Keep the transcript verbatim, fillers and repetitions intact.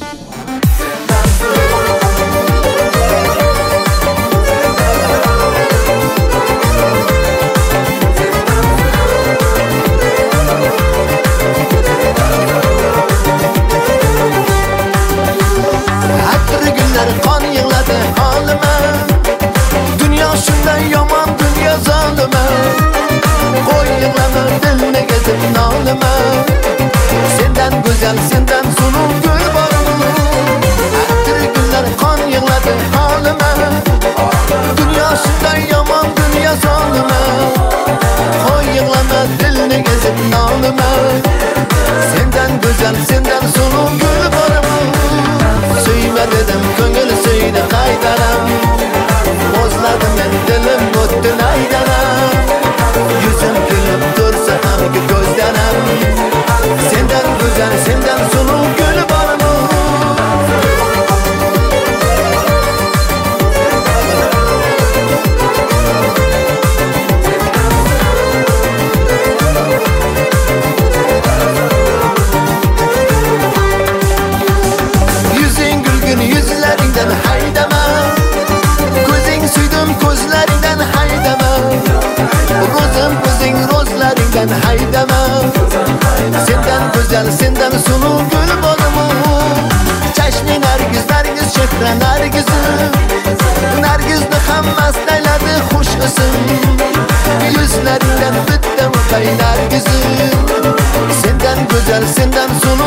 Qon yig'ladi holima, dunyo shunday yomon, dunyo zolima. Qo'y yig'lama, dilni gezib nolima. Sendan go'zal, sendan suluv gul bormi? Atir gullar qon yig'ladi holima, dunyo shunday yomon, dunyo zolima. Qo'y yig'lama, dilni gezib nolima. Sendan go'zal, sendan suluv gul bormi? Suyma dedim, ko'ngil suydi qaytaram. O'zladi men dilim o'tdi aydanam. Yuzim kulib tursa ham ko'zdanam. Sendan go'zal, sendan suluv gul bormi? Yuzlaringdan haydama, ko'zing suydim ko'zlaringdan haydama. Ro'zim ko'zing ro'zlaringdan haydama. Sendan go'zal, sendan suluv gul bormi? Chashmi nargiz, nargiz chehra nargiz. Nargizni hammas dayladi xush ism. Yuzlaringdan bitta o'pay nargiz. Sendan go'zal, sendan suluv